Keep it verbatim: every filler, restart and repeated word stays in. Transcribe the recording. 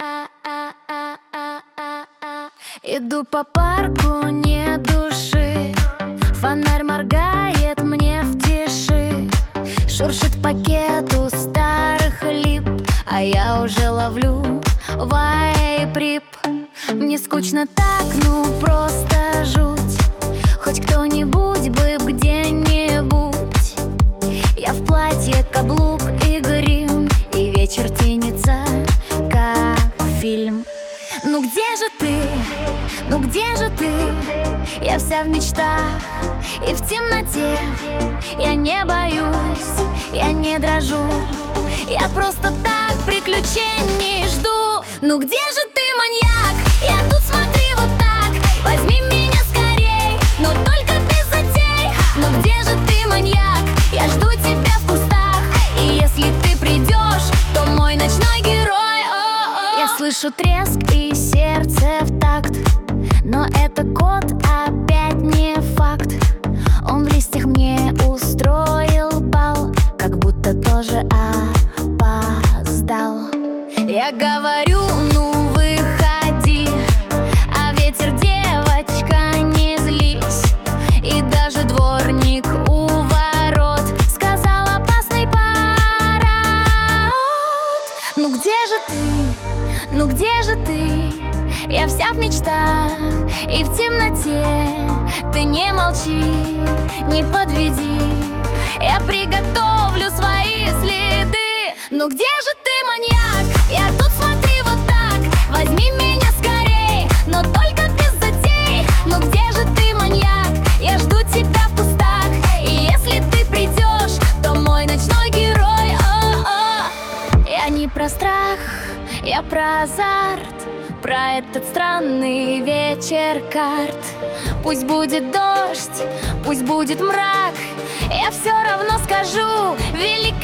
Иду по парку, не души, фонарь моргает мне в тиши. Шуршит пакет у старых лип, а я уже ловлю вайп-рип. Мне скучно так, ну просто жуть. Хоть кто-нибудь бы где-нибудь. Я в платье, каблук и грим, и вечер тянется, как фильм. Ну где же ты? Ну где же ты? Я вся в мечтах и в темноте. Я не боюсь, я не дрожу, я просто так приключений жду. Ну где же ты, маньяк? Я тут, смотри, вот так. Возьми меня скорей, но только без затей. Ну где же ты, маньяк? Я жду тебя в кустах, и если ты придешь, то мой ночной герой. О-о-о. Я слышу треск и сердце в такт, но это кот опять не факт. Он в листьях мне устроил бал, как будто тоже опоздал. Я говорю, ну выходи, а ветер, девочка, не злись. И даже дворник у ворот сказал опасный парад. Ну где же ты? Ну где же ты? Я вся в мечтах и в темноте. Ты не молчи, не подведи, я приготовлю свои следы. Ну где же ты, маньяк? Я тут, смотри, вот так. Возьми меня скорей, но только без затей. Ну где же ты, маньяк? Я жду тебя в кустах, и если ты придешь, то мой ночной герой. О-о. Я не про страх, я про азарт, про этот странный вечер карт. Пусть будет дождь, пусть будет мрак, я все равно скажу: великолепно.